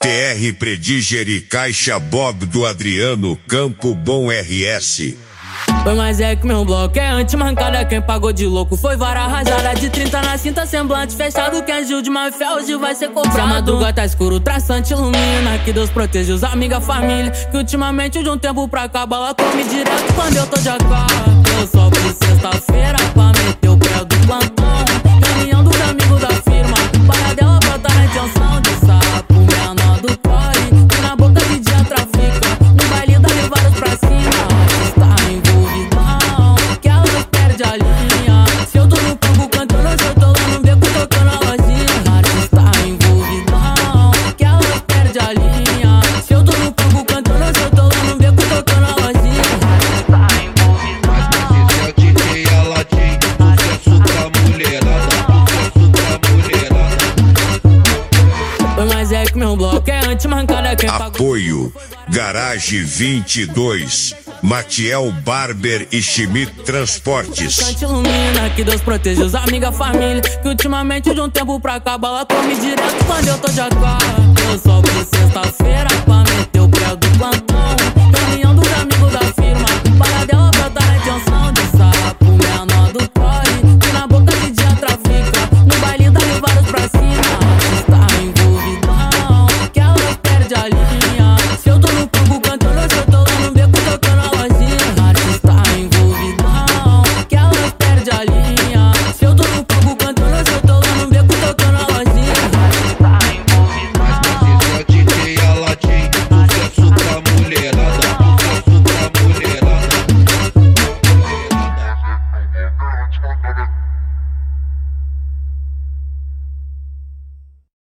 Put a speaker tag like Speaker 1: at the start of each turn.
Speaker 1: TR Prediger, Caixa Bob do Adriano, Campo Bom RS.
Speaker 2: Foi mais é que meu bloco é anti-mancada. Quem pagou de louco foi vara rasada. De 30 na cinta, semblante fechado. Quem agiu de má fé hoje vai ser cobrado. Se a madruga tá escuro, traçante ilumina. Que Deus proteja os amigos, a família. Que ultimamente de um tempo pra cá bala come direto quando eu tô de AK. Eu só fui sexta-feira pra meter o pé do plantão. Reunião dos amigos da firma. Para dela botar na intenção de sapo. Menor do corre, que na boca de dia trafica. No baile dá levadas pra cima. Está envolvidão, que ela perde a linha. Se eu tô no campo cantando, se eu tô lá no beco tocando a lojinha. Está envolvidão, que ela perde a linha. Se eu tô no campo cantando, se eu tô lá no beco tocando a lojinha. Está envolvidão.
Speaker 3: Mas esse é o DJ Aladim, sucesso pra mulherada, sucesso pra mulherada.
Speaker 2: Mas é que meu bloco é anti-mancada. Quem
Speaker 1: Apoio Garage 22, Matiel Barber e Schmidt Transportes.
Speaker 2: Ilumina, que Deus proteja os amigos, a família. Que ultimamente de um tempo pra cá bala come direto quando eu tô de AK. Eu só fui sexta-feira pra